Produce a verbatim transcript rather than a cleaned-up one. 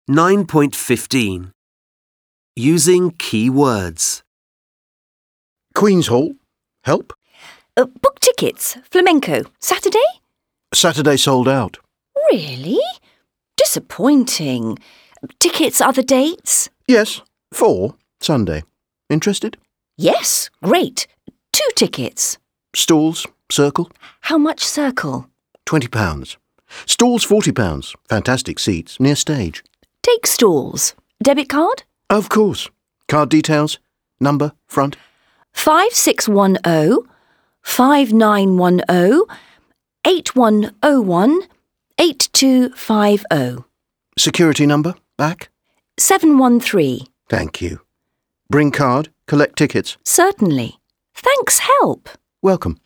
nine point fifteen. Using key words. Queen's Hall. Help. Uh, book tickets. Flamenco. Saturday? Saturday sold out. Really? Disappointing. Tickets other dates? Yes, four. Sunday. Interested? Yes, great. Two tickets. Stalls. Circle. How much circle? Twenty pounds. Stalls forty pounds. Fantastic seats. Near stage. Take stalls. Debit card? Of course. Card details. Number. Front. Five six one oh, five nine one oh, eight one oh one, eight two five oh. Security number. Back. Seven one three. Thank you. Bring card. Collect tickets. Certainly. Thanks, help. Welcome.